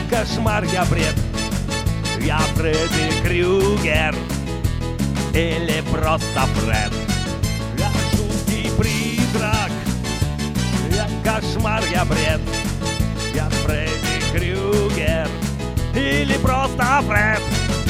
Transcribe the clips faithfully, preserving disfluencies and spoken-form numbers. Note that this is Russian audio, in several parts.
кошмар, я бред, я Фредди Крюгер или просто Фред. Я жуткий призрак, я кошмар, я бред, я Фредди Крюгер или просто Фред.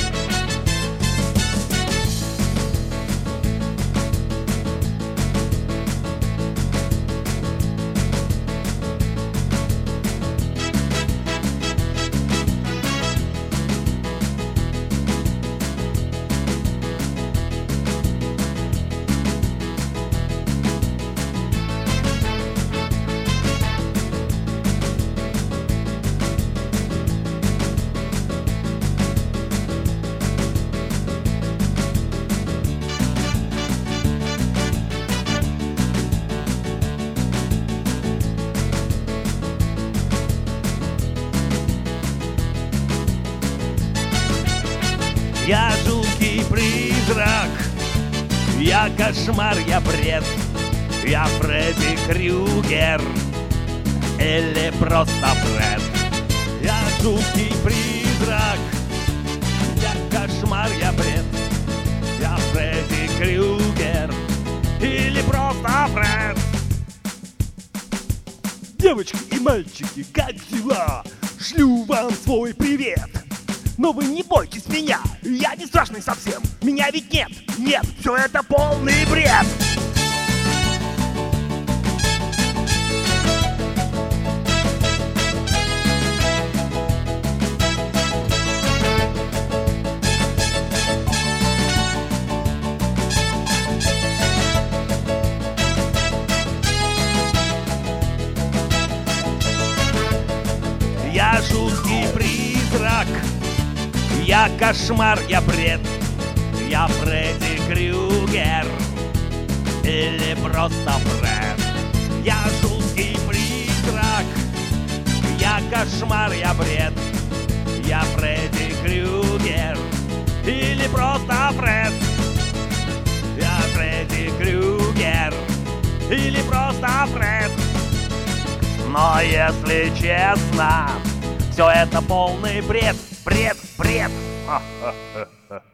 Я жуткий призрак, я кошмар, я бред, я Фредди Крюгер или просто Фред. Я жуткий призрак, я кошмар, я бред, я Фредди Крюгер или просто Фред. Девочки и мальчики, как дела? Шлю вам свой привет. Но вы не бойтесь меня, я не страшный совсем. Меня ведь нет, нет, все это полный бред. Я жуткий призрак, я кошмар, я бред, я Фредди Крюгер или просто Фред. Я жуткий призрак, я кошмар, я бред, я Фредди Крюгер или просто Фред. Я Фредди Крюгер или просто Фред. Но если честно, все это полный бред, бред, бред. Ха-ха-ха-ха.